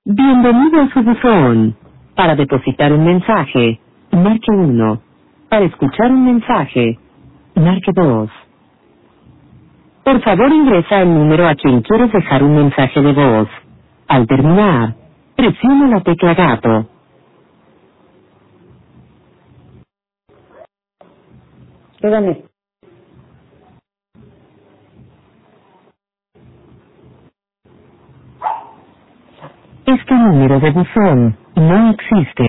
Bienvenido a su buzón. Para depositar un mensaje, marque 1. Para escuchar un mensaje, marque 2. Por favor ingresa el número a quien quieres dejar un mensaje de voz. Al terminar, presione la tecla gato. Dígame. Este número de buzón no existe.